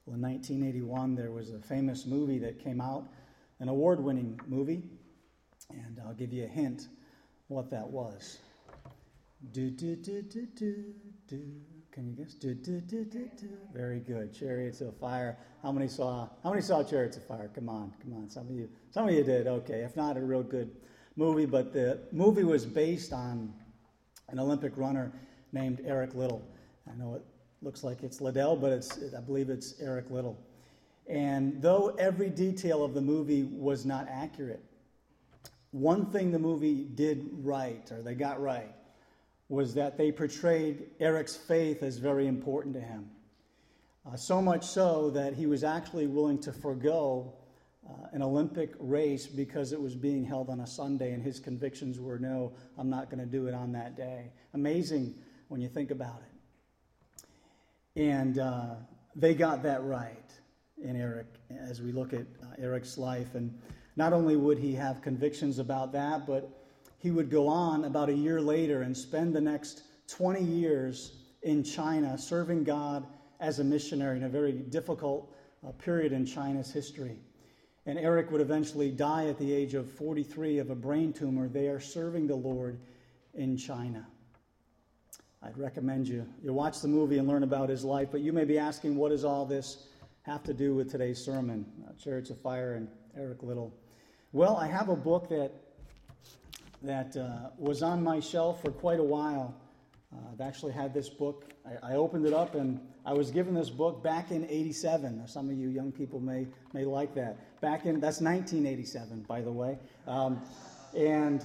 Well, in 1981, there was a famous movie that came out, an award-winning movie, and I'll give you a hint what that was. Do, do, do, do, do, do. Can you guess? Do, do, do, do, do. Very good. Chariots of Fire. How many saw Chariots of Fire? Come on. Some of you did. Okay. If not, a real good movie. But the movie was based on an Olympic runner named Eric Liddell. I know it looks like it's Liddell, but I believe it's Eric Liddell. And though every detail of the movie was not accurate, one thing the movie did right, or they got right, was that they portrayed Eric's faith as very important to him. So much so that he was actually willing to forego an Olympic race because it was being held on a Sunday, and his convictions were, no, I'm not going to do it on that day. Amazing when you think about it. And they got that right in Eric as we look at Eric's life. And not only would he have convictions about that, but he would go on about a year later and spend the next 20 years in China serving God as a missionary in a very difficult period in China's history. And Eric would eventually die at the age of 43 of a brain tumor there serving the Lord in China. I'd recommend you watch the movie and learn about his life, but you may be asking, what does all this have to do with today's sermon, Chariots of Fire and Eric Liddell? Well, I have a book that was on my shelf for quite a while. I've actually had this book. I opened it up, and I was given this book back in 87. Some of you young people may like that. That's 1987, by the way. And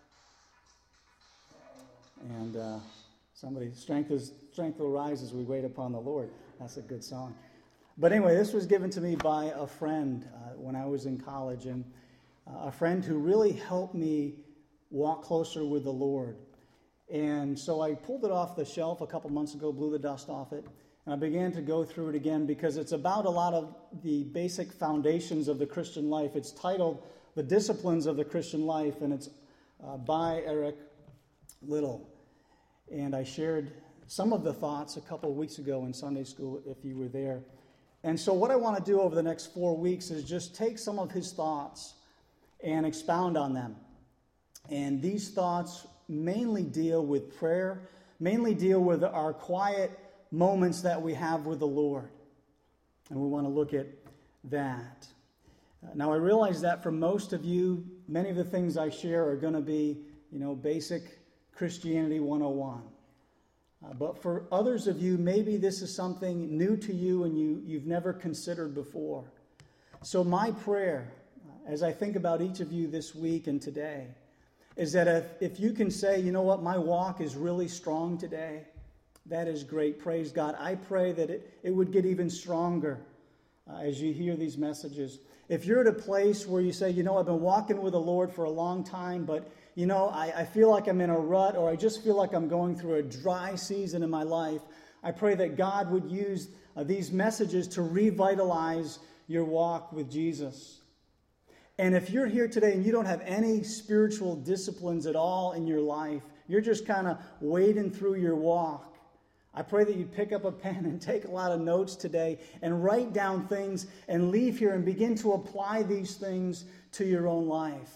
somebody, strength will rise as we wait upon the Lord. That's a good song. But anyway, this was given to me by a friend when I was in college, and a friend who really helped me walk closer with the Lord. And so I pulled it off the shelf a couple months ago, blew the dust off it, and I began to go through it again because it's about a lot of the basic foundations of the Christian life. It's titled The Disciplines of the Christian Life, and it's by Eric Liddell. And I shared some of the thoughts a couple of weeks ago in Sunday school, if you were there. And so what I want to do over the next 4 weeks is just take some of his thoughts and expound on them. And these thoughts mainly deal with prayer, mainly deal with our quiet moments that we have with the Lord. And we want to look at that. Now, I realize that for most of you, many of the things I share are going to be, basic Christianity 101. But for others of you, maybe this is something new to you and you've never considered before. So my prayer, as I think about each of you this week and today, is that if you can say, you know what, my walk is really strong today, that is great. Praise God. I pray that it would get even stronger as you hear these messages. If you're at a place where you say, I've been walking with the Lord for a long time, but, I feel like I'm in a rut, or I just feel like I'm going through a dry season in my life, I pray that God would use these messages to revitalize your walk with Jesus. And if you're here today and you don't have any spiritual disciplines at all in your life, you're just kind of wading through your walk, I pray that you pick up a pen and take a lot of notes today and write down things and leave here and begin to apply these things to your own life.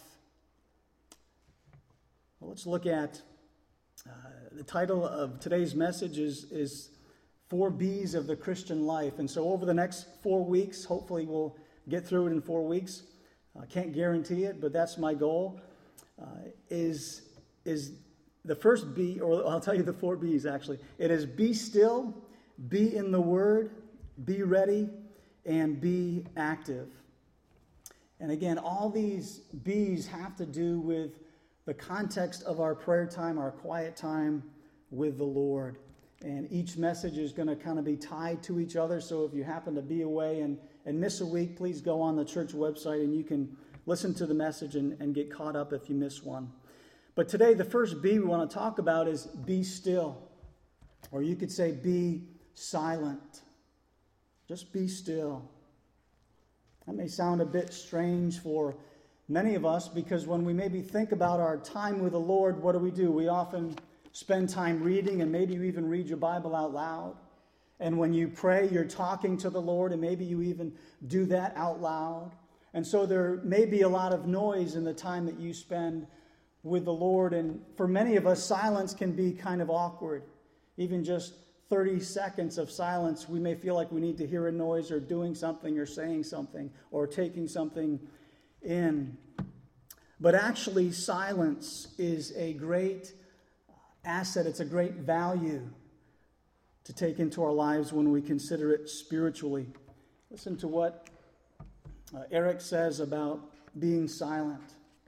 Well, let's look at the title of today's message is 4 B's of the Christian Life. And so over the next 4 weeks, hopefully we'll get through it in 4 weeks. I can't guarantee it, but that's my goal, is the first B, or I'll tell you the 4 B's actually. It is be still, be in the Word, be ready, and be active. And again, all these B's have to do with the context of our prayer time, our quiet time with the Lord. And each message is going to kind of be tied to each other, so if you happen to be away and miss a week, please go on the church website and you can listen to the message and get caught up if you miss one. But today, the first B we want to talk about is be still. Or you could say be silent. Just be still. That may sound a bit strange for many of us because when we maybe think about our time with the Lord, what do? We often spend time reading, and maybe you even read your Bible out loud. And when you pray, you're talking to the Lord, and maybe you even do that out loud. And so there may be a lot of noise in the time that you spend with the Lord. And for many of us, silence can be kind of awkward. Even just 30 seconds of silence, we may feel like we need to hear a noise or doing something or saying something or taking something in. But actually, silence is a great asset. It's a great value to take into our lives when we consider it spiritually. Listen to what Eric says about being silent.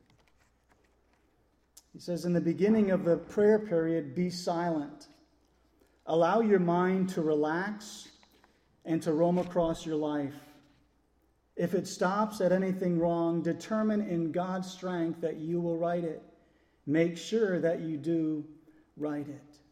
He says, in the beginning of the prayer period, be silent. Allow your mind to relax and to roam across your life. If it stops at anything wrong, determine in God's strength that you will right it. Make sure that you do right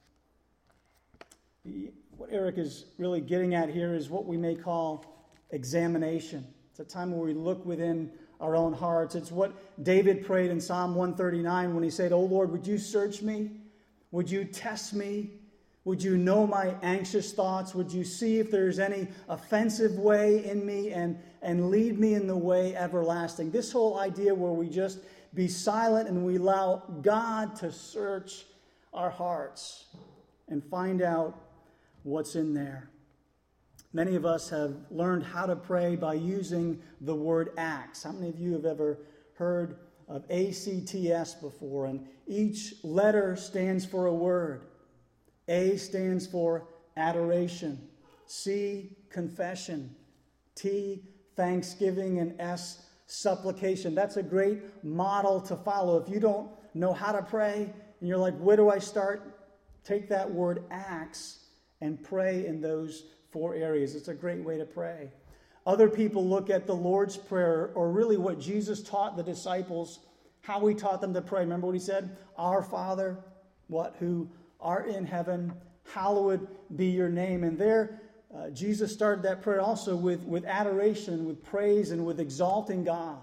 it. What Eric is really getting at here is what we may call examination. It's a time where we look within our own hearts. It's what David prayed in Psalm 139 when he said, "O Lord, would you search me? Would you test me? Would you know my anxious thoughts? Would you see if there's any offensive way in me and lead me in the way everlasting?" This whole idea where we just be silent and we allow God to search our hearts and find out what's in there. Many of us have learned how to pray by using the word ACTS. How many of you have ever heard of ACTS before? And each letter stands for a word. A stands for adoration. C, confession. T, thanksgiving. And S, supplication. That's a great model to follow. If you don't know how to pray and you're like, where do I start? Take that word ACTS and pray in those 4 areas. It's a great way to pray. Other people look at the Lord's Prayer, or really what Jesus taught the disciples, how he taught them to pray. Remember what he said? Our Father, who art in heaven, hallowed be your name. And there, Jesus started that prayer also with adoration, with praise, and with exalting God.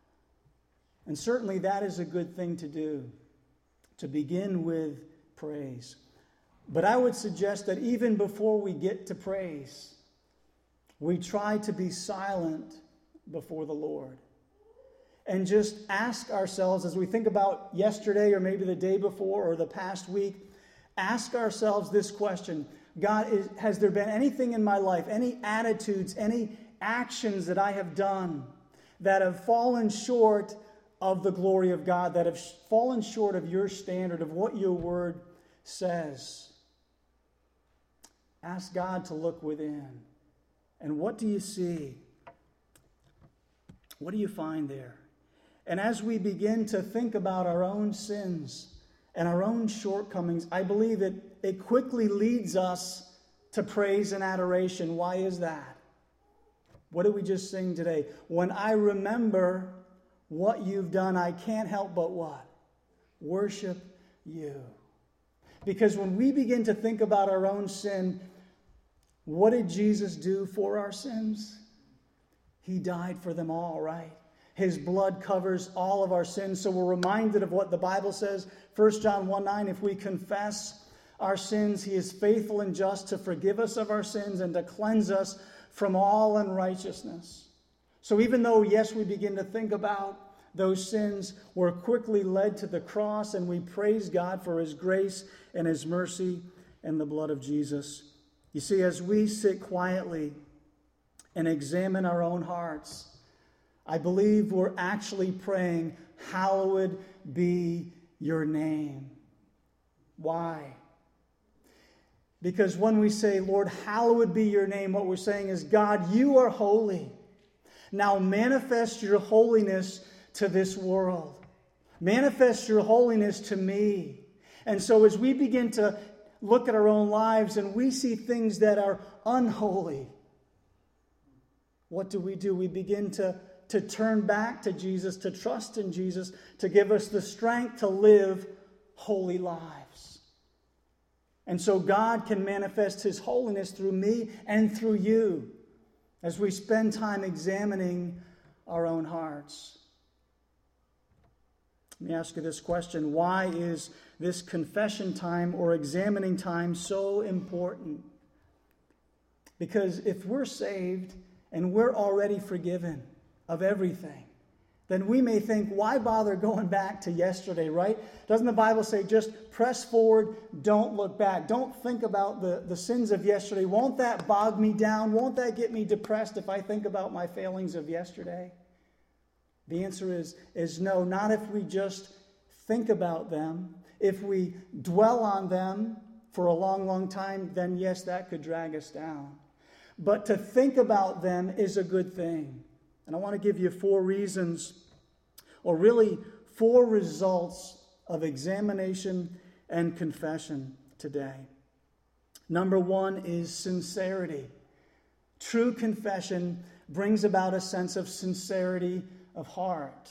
And certainly that is a good thing to do, to begin with praise. But I would suggest that even before we get to praise, we try to be silent before the Lord. And just ask ourselves, as we think about yesterday or maybe the day before or the past week, ask ourselves this question: God, has there been anything in my life, any attitudes, any actions that I have done that have fallen short of the glory of God, that have fallen short of your standard, of what your word says? Ask God to look within. And what do you see? What do you find there? And as we begin to think about our own sins and our own shortcomings, I believe it quickly leads us to praise and adoration. Why is that? What did we just sing today? When I remember what you've done, I can't help but what? Worship you. Because when we begin to think about our own sin, what did Jesus do for our sins? He died for them all, right? His blood covers all of our sins. So we're reminded of what the Bible says, 1 John 1:9, if we confess our sins, he is faithful and just to forgive us of our sins and to cleanse us from all unrighteousness. So even though, yes, we begin to think about those sins, we're quickly led to the cross and we praise God for his grace and his mercy and the blood of Jesus. You see, as we sit quietly and examine our own hearts, I believe we're actually praying, hallowed be your name. Why? Because when we say, Lord, hallowed be your name, what we're saying is, God, you are holy. Now manifest your holiness to this world. Manifest your holiness to me. And so as we begin to look at our own lives and we see things that are unholy, what do? We begin to turn back to Jesus, to trust in Jesus, to give us the strength to live holy lives. And so God can manifest his holiness through me and through you as we spend time examining our own hearts. Let me ask you this question: why is this confession time or examining time so important? Because if we're saved and we're already forgiven of everything, then we may think, why bother going back to yesterday, right? Doesn't the Bible say just press forward, don't look back? Don't think about the sins of yesterday. Won't that bog me down? Won't that get me depressed if I think about my failings of yesterday? The answer is no, not if we just think about them. If we dwell on them for a long, long time, then yes, that could drag us down. But to think about them is a good thing. And I want to give you 4 reasons, or really 4 results of examination and confession today. Number 1 is sincerity. True confession brings about a sense of sincerity of heart.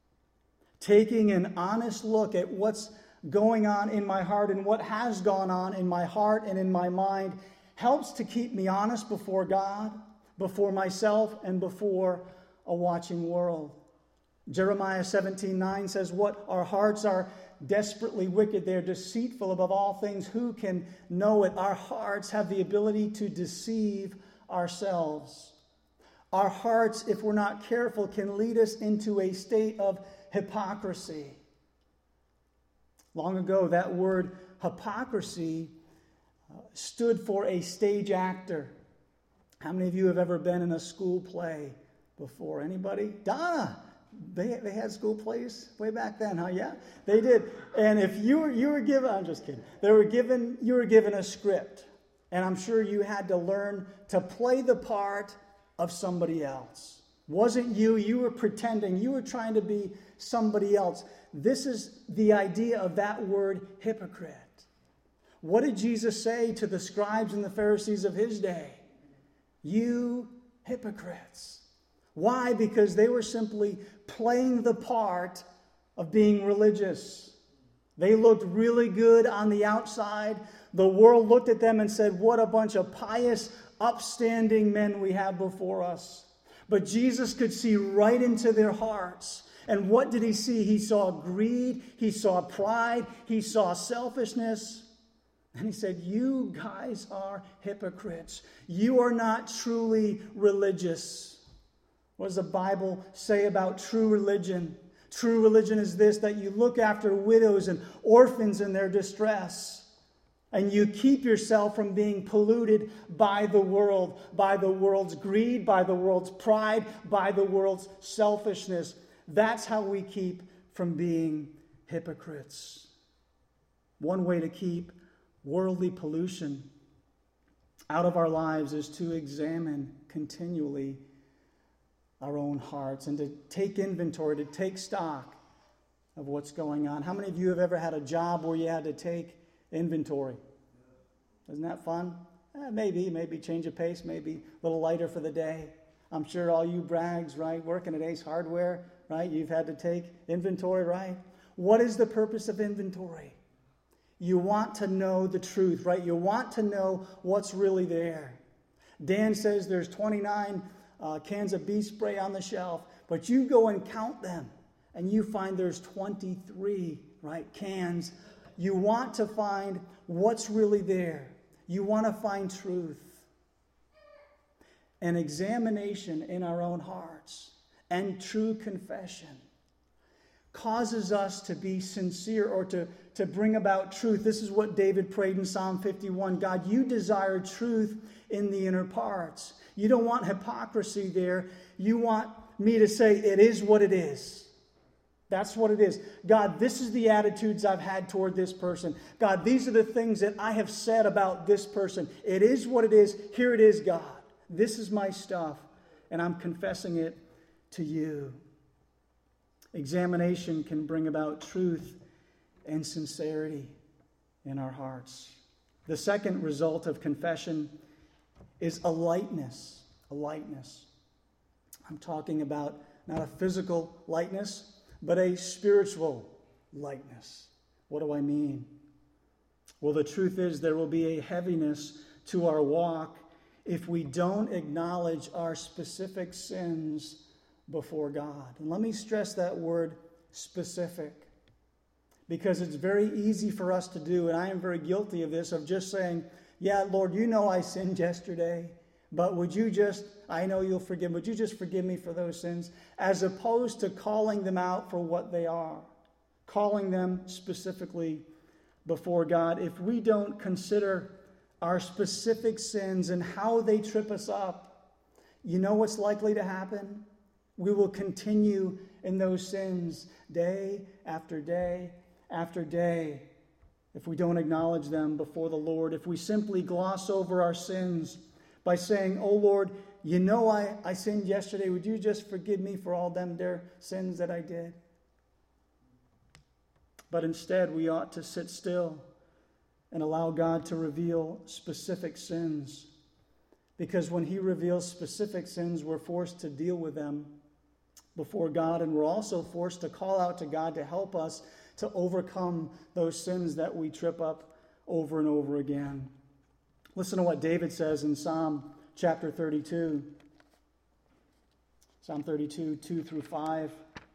Taking an honest look at what's going on in my heart and what has gone on in my heart and in my mind helps to keep me honest before God, before myself, and before a watching world. Jeremiah 17:9 says, "What our hearts are desperately wicked. They're deceitful above all things. Who can know it?" Our hearts have the ability to deceive ourselves. Our hearts, if we're not careful, can lead us into a state of hypocrisy. Long ago, that word hypocrisy stood for a stage actor. How many of you have ever been in a school play before? Anybody? Donna, they had school plays way back then, huh? Yeah, they did. And if you were given, I'm just kidding. You were given a script, and I'm sure you had to learn to play the part of somebody else. Wasn't you? You were pretending. You were trying to be somebody else. This is the idea of that word hypocrite. What did Jesus say to the scribes and the Pharisees of his day? You hypocrites. Why? Because they were simply playing the part of being religious. They looked really good on the outside. The world looked at them and said, what a bunch of pious, upstanding men we have before us. But Jesus could see right into their hearts. And what did he see? He saw greed. He saw pride. He saw selfishness. And he said, you guys are hypocrites. You are not truly religious. What does the Bible say about true religion? True religion is this, that you look after widows and orphans in their distress. And you keep yourself from being polluted by the world, by the world's greed, by the world's pride, by the world's selfishness. That's how we keep from being hypocrites. One way to keep worldly pollution out of our lives is to examine continually our own hearts and to take inventory, to take stock of what's going on. How many of you have ever had a job where you had to take inventory? Isn't that fun? Maybe change of pace, maybe a little lighter for the day. I'm sure all you brags, right, working at Ace Hardware, right, you've had to take inventory, right? What is the purpose of inventory? You want to know the truth, right? You want to know what's really there. Dan says there's 29 cans of bee spray on the shelf, but you go and count them, and you find there's 23, right, cans. You want to find what's really there. You want to find truth. An examination in our own hearts and true confession causes us to be sincere or to bring about truth. This is what David prayed in Psalm 51. God, you desire truth in the inner parts. You don't want hypocrisy there. You want me to say it is what it is. That's what it is. God, this is the attitudes I've had toward this person. God, these are the things that I have said about this person. It is what it is. Here it is, God. This is my stuff, and I'm confessing it to you. Examination can bring about truth and sincerity in our hearts. The second result of confession is a lightness. A lightness. I'm talking about not a physical lightness, but a spiritual lightness. What do I mean? Well, the truth is there will be a heaviness to our walk if we don't acknowledge our specific sins before God. And let me stress that word specific, because it's very easy for us to do, and I am very guilty of this, of just saying, yeah, Lord, you know I sinned yesterday. but I know you'll forgive, would you just forgive me for those sins? As opposed to calling them out for what they are, calling them specifically before God. If we don't consider our specific sins and how they trip us up, you know what's likely to happen? We will continue in those sins day after day after day if we don't acknowledge them before the Lord. If we simply gloss over our sins by saying, "Oh Lord, you know I sinned yesterday. Would you just forgive me for all them there sins that I did?" But instead, we ought to sit still and allow God to reveal specific sins. Because when He reveals specific sins, we're forced to deal with them before God, and we're also forced to call out to God to help us to overcome those sins that we trip up over and over again. Listen to what David says in Psalm chapter 32. Psalm 32, 2 through 5.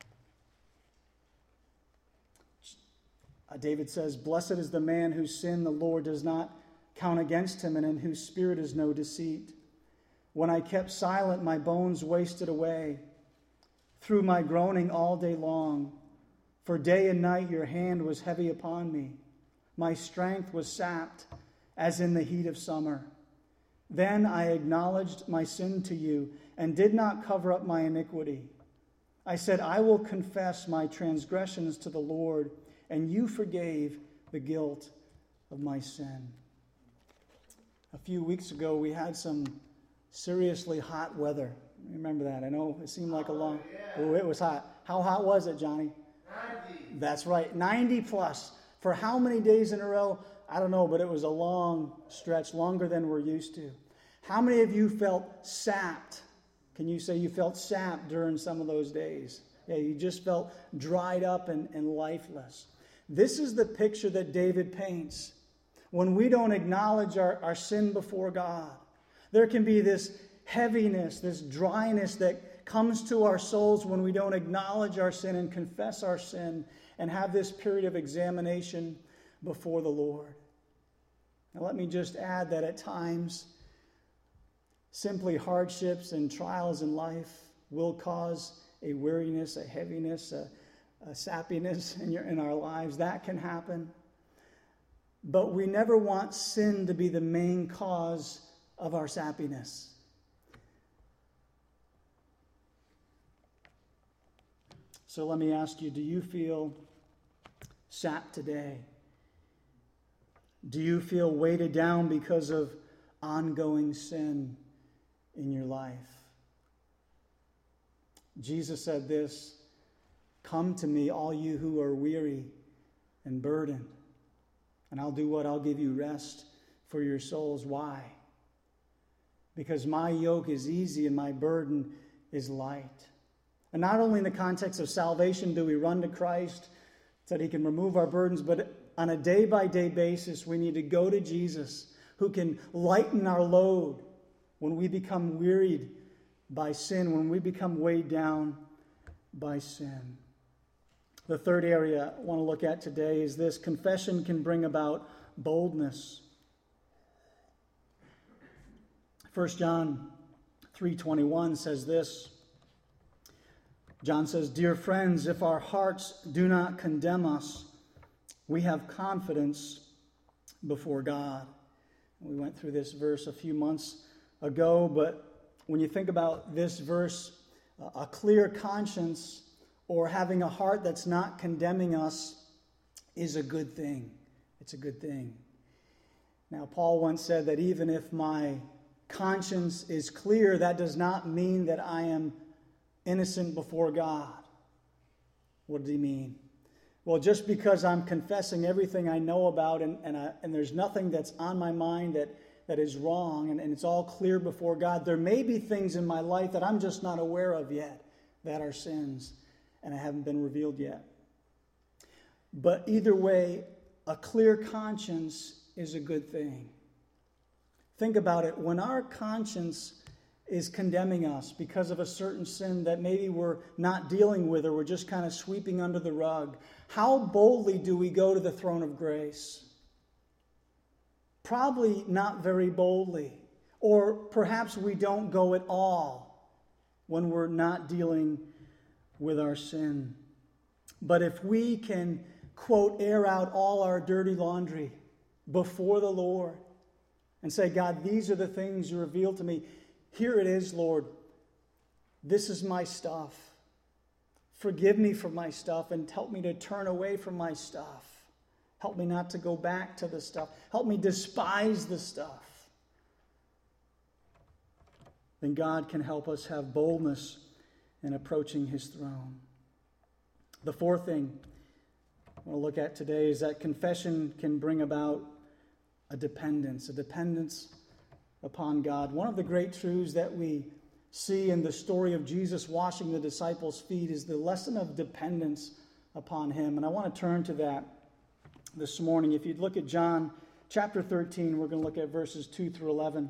David says, "Blessed is the man whose sin the Lord does not count against him, and in whose spirit is no deceit. When I kept silent, my bones wasted away through my groaning all day long. For day and night your hand was heavy upon me. My strength was sapped as in the heat of summer. Then I acknowledged my sin to you and did not cover up my iniquity. I said, I will confess my transgressions to the Lord, and you forgave the guilt of my sin." A few weeks ago, we had some seriously hot weather. Remember that? I know it seemed like Oh, it was hot. How hot was it, Johnny? 90. That's right, 90 plus. For how many days in a row? I don't know, but it was a long stretch, longer than we're used to. How many of you felt sapped? Can you say you felt sapped during some of those days? Yeah, you just felt dried up and lifeless. This is the picture that David paints. When we don't acknowledge our sin before God, there can be this heaviness, this dryness that comes to our souls when we don't acknowledge our sin and confess our sin and have this period of examination before the Lord. Now let me just add that at times, simply hardships and trials in life will cause a weariness, a heaviness, a sappiness in our lives. That can happen. But we never want sin to be the main cause of our sappiness. So let me ask you, do you feel sapped today? Do you feel weighted down because of ongoing sin in your life? Jesus said this, "Come to me, all you who are weary and burdened, and I'll do what? I'll give you rest for your souls." Why? Because my yoke is easy and my burden is light. And not only in the context of salvation do we run to Christ so that He can remove our burdens, but on a day-by-day basis, we need to go to Jesus, who can lighten our load when we become wearied by sin, when we become weighed down by sin. The third area I want to look at today is this: confession can bring about boldness. 1 John 3:21 says this. John says, "Dear friends, if our hearts do not condemn us, we have confidence before God." We went through this verse a few months ago, but when you think about this verse, a clear conscience or having a heart that's not condemning us is a good thing. It's a good thing. Now, Paul once said that even if my conscience is clear, that does not mean that I am innocent before God. What does he mean? Well, just because I'm confessing everything I know about and there's nothing that's on my mind that is wrong and it's all clear before God, there may be things in my life that I'm just not aware of yet that are sins and haven't been revealed yet. But either way, a clear conscience is a good thing. Think about it. When our conscience is condemning us because of a certain sin that maybe we're not dealing with or we're just kind of sweeping under the rug, how boldly do we go to the throne of grace? Probably not very boldly. Or perhaps we don't go at all when we're not dealing with our sin. But if we can, quote, air out all our dirty laundry before the Lord and say, God, these are the things you revealed to me. Here it is, Lord. This is my stuff. Forgive me for my stuff and help me to turn away from my stuff. Help me not to go back to the stuff. Help me despise the stuff. Then God can help us have boldness in approaching his throne. The fourth thing we'll look at today is that confession can bring about a dependence upon God. One of the great truths that we see in the story of Jesus washing the disciples' feet is the lesson of dependence upon him. And I want to turn to that this morning. If you'd look at John chapter 13, we're going to look at verses 2 through 11.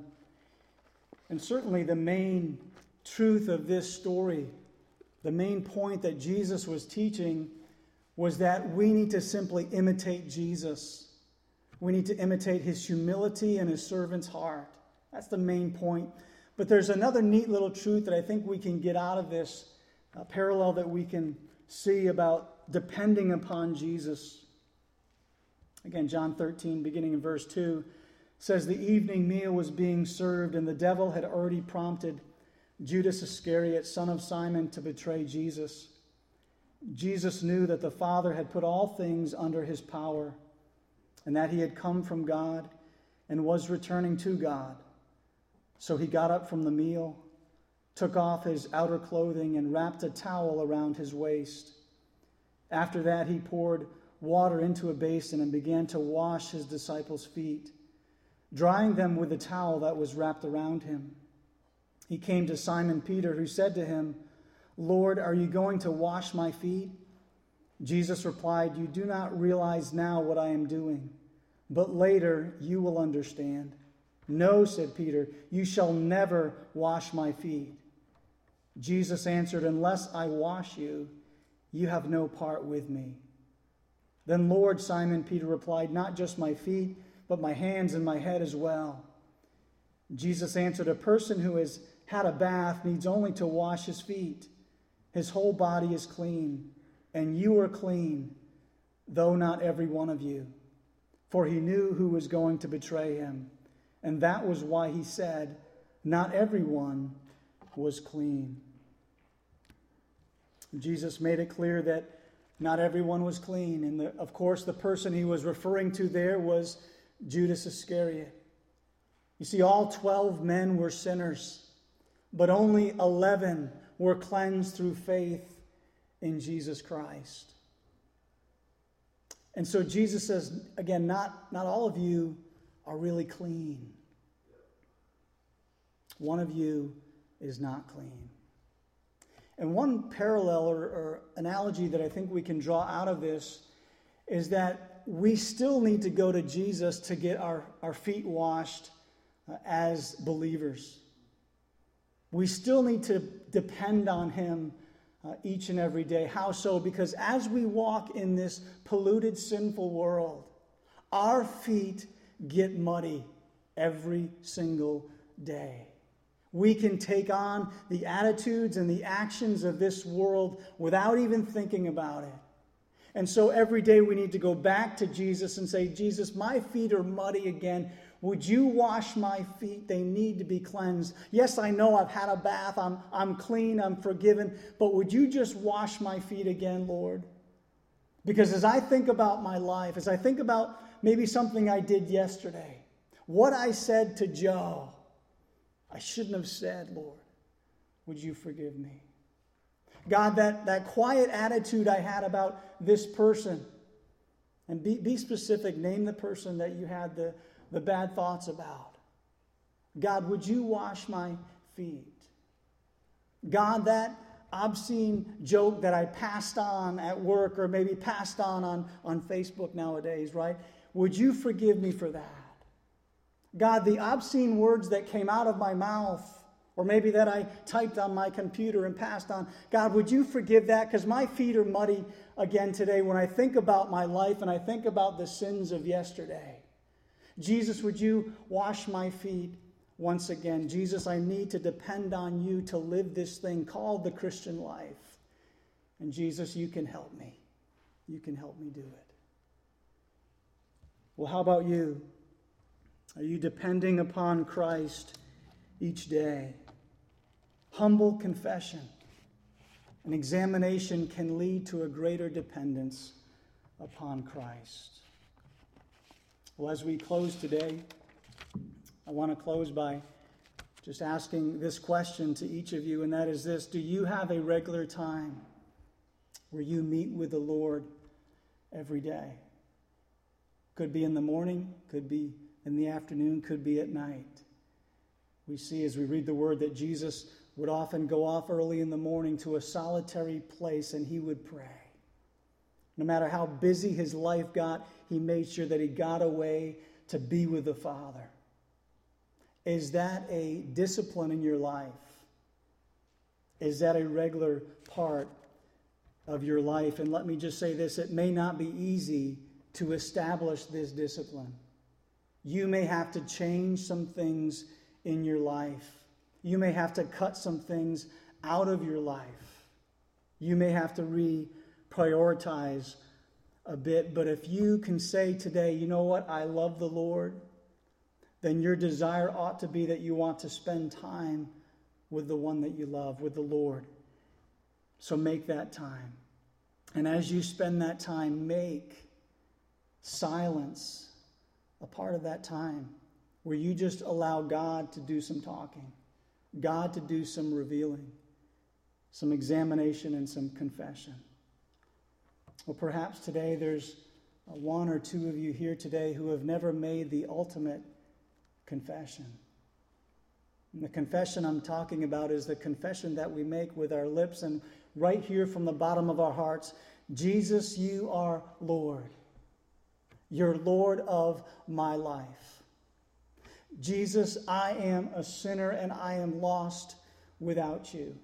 And certainly the main truth of this story, the main point that Jesus was teaching, was that we need to simply imitate Jesus. We need to imitate his humility and his servant's heart. That's the main point. But there's another neat little truth that I think we can get out of this, a parallel that we can see about depending upon Jesus. Again, John 13, beginning in verse 2, says, the evening meal was being served, and the devil had already prompted Judas Iscariot, son of Simon, to betray Jesus. Jesus knew that the Father had put all things under his power, and that he had come from God and was returning to God. So he got up from the meal, took off his outer clothing, and wrapped a towel around his waist. After that, he poured water into a basin and began to wash his disciples' feet, drying them with the towel that was wrapped around him. He came to Simon Peter, who said to him, Lord, are you going to wash my feet? Jesus replied, you do not realize now what I am doing, but later you will understand. No, said Peter, you shall never wash my feet. Jesus answered, unless I wash you, you have no part with me. Then, Lord, Simon Peter replied, not just my feet, but my hands and my head as well. Jesus answered, a person who has had a bath needs only to wash his feet. His whole body is clean, and you are clean, though not every one of you. For he knew who was going to betray him, and that was why he said, not everyone was clean. Jesus made it clear that not everyone was clean, and of course the person he was referring to there was Judas Iscariot. You see, all 12 men were sinners, but only 11 were cleansed through faith in Jesus Christ. And so Jesus says, again, not all of you are really clean. One of you is not clean. And one parallel or analogy that I think we can draw out of this is that we still need to go to Jesus to get our feet washed as believers. We still need to depend on him each and every day. How so? Because as we walk in this polluted, sinful world, our feet get muddy every single day. We can take on the attitudes and the actions of this world without even thinking about it. And so every day we need to go back to Jesus and say, Jesus, my feet are muddy again. Would you wash my feet? They need to be cleansed. Yes, I know I've had a bath. I'm clean. I'm forgiven. But would you just wash my feet again, Lord? Because as I think about my life, as I think about maybe something I did yesterday, what I said to Joe, I shouldn't have said, Lord, would you forgive me? God, that quiet attitude I had about this person, and be specific, name the person that you had the bad thoughts about. God, would you wash my feet? God, that obscene joke that I passed on at work or maybe passed on Facebook nowadays, right? Would you forgive me for that? God, the obscene words that came out of my mouth, or maybe that I typed on my computer and passed on, God, would you forgive that? Because my feet are muddy again today when I think about my life and I think about the sins of yesterday. Jesus, would you wash my feet once again, Jesus, I need to depend on you to live this thing called the Christian life. And Jesus, you can help me. You can help me do it. Well, how about you? Are you depending upon Christ each day? Humble confession and examination can lead to a greater dependence upon Christ. Well, as we close today, I want to close by just asking this question to each of you, and that is this: do you have a regular time where you meet with the Lord every day? Could be in the morning, could be in the afternoon, could be at night. We see as we read the word that Jesus would often go off early in the morning to a solitary place and he would pray. No matter how busy his life got, he made sure that he got away to be with the Father. Is that a discipline in your life? Is that a regular part of your life? And let me just say this, it may not be easy to establish this discipline. You may have to change some things in your life. You may have to cut some things out of your life. You may have to reprioritize a bit. But if you can say today, you know what, I love the Lord, then your desire ought to be that you want to spend time with the one that you love, with the Lord. So make that time. And as you spend that time, make silence a part of that time where you just allow God to do some talking, God to do some revealing, some examination and some confession. Well, perhaps today there's one or two of you here today who have never made the ultimate confession. And the confession I'm talking about is the confession that we make with our lips and right here from the bottom of our hearts. Jesus, you are Lord. You're Lord of my life. Jesus, I am a sinner and I am lost without you.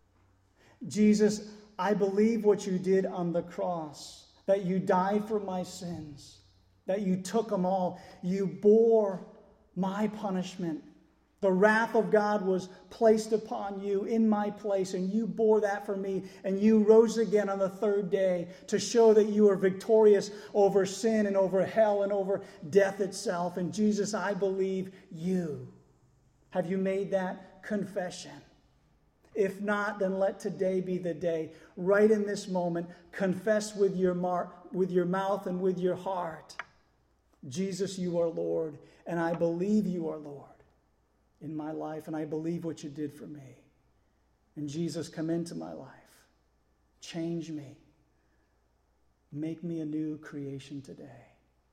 Jesus, I believe what you did on the cross, that you died for my sins, that you took them all. You bore my punishment. The wrath of God was placed upon you in my place, and you bore that for me, and you rose again on the third day to show that you are victorious over sin and over hell and over death itself. And Jesus, I believe you. Have you made that confession? If not, then let today be the day. Right in this moment, confess with your mouth and with your heart. Jesus, you are Lord, and I believe you are Lord in my life, and I believe what you did for me. And Jesus, come into my life. Change me. Make me a new creation today.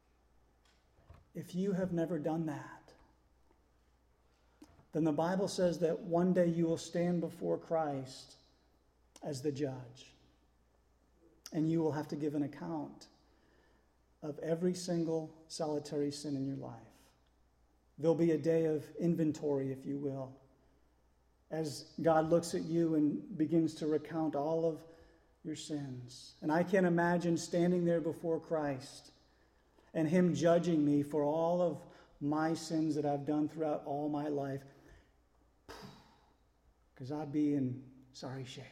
If you have never done that, then the Bible says that one day you will stand before Christ as the judge. And you will have to give an account of every single solitary sin in your life. There'll be a day of inventory, if you will, as God looks at you and begins to recount all of your sins. And I can't imagine standing there before Christ and him judging me for all of my sins that I've done throughout all my life, because I'd be in sorry shape.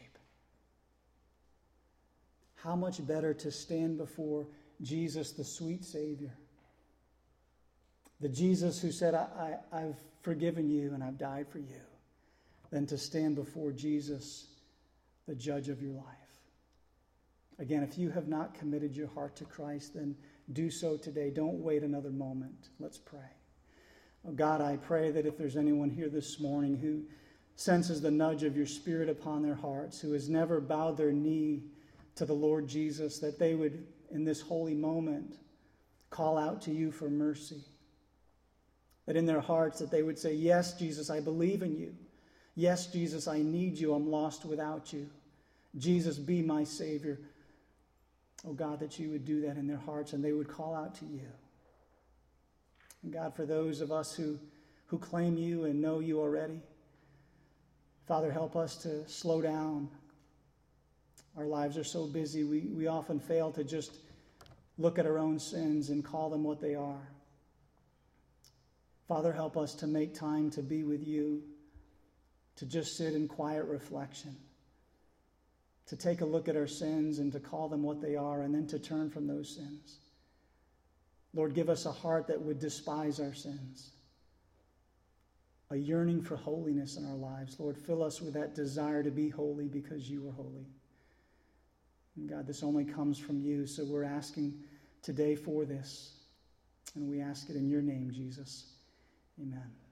How much better to stand before Jesus, the sweet Savior, the Jesus who said, I've forgiven you and I've died for you, than to stand before Jesus, the judge of your life. Again, if you have not committed your heart to Christ, then do so today. Don't wait another moment. Let's pray. Oh God, I pray that if there's anyone here this morning who senses the nudge of your Spirit upon their hearts, who has never bowed their knee to the Lord Jesus, that they would, in this holy moment, call out to you for mercy. That in their hearts that they would say, yes, Jesus, I believe in you. Yes, Jesus, I need you. I'm lost without you. Jesus, be my Savior. Oh God, that you would do that in their hearts and they would call out to you. And God, for those of us who claim you and know you already, Father, help us to slow down. Our lives are so busy, we often fail to just look at our own sins and call them what they are. Father, help us to make time to be with you, to just sit in quiet reflection, to take a look at our sins and to call them what they are, and then to turn from those sins. Lord, give us a heart that would despise our sins, a yearning for holiness in our lives. Lord, fill us with that desire to be holy because you are holy. And God, this only comes from you, so we're asking today for this, and we ask it in your name, Jesus. Amen.